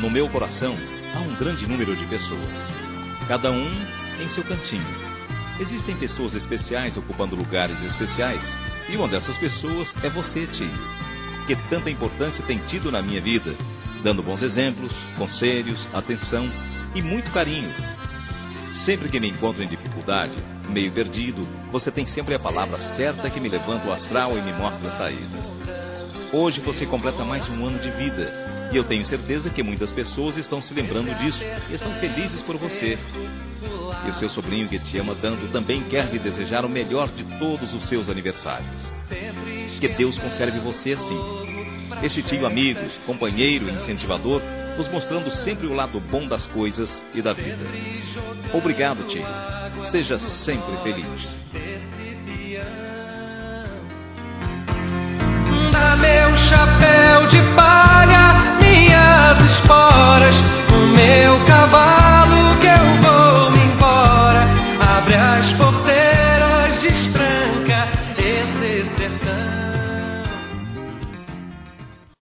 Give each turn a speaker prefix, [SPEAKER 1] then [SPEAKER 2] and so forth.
[SPEAKER 1] No meu coração há um grande número de pessoas, cada um em seu cantinho. Existem pessoas especiais ocupando lugares especiais, e uma dessas pessoas é você, tio, que tanta importância tem tido na minha vida, dando bons exemplos, conselhos, atenção e muito carinho. Sempre que me encontro em dificuldade, meio perdido, você tem sempre a palavra certa que me levanta o astral e me mostra a saída. Hoje você completa mais de um ano de vida, e eu tenho certeza que muitas pessoas estão se lembrando disso e estão felizes por você. E o seu sobrinho que te ama tanto também quer lhe desejar o melhor de todos os seus aniversários. Que Deus conserve você assim. Este tio amigo, companheiro e incentivador, nos mostrando sempre o lado bom das coisas e da vida. Obrigado, tio. Seja sempre feliz.
[SPEAKER 2] Dá meu chapéu.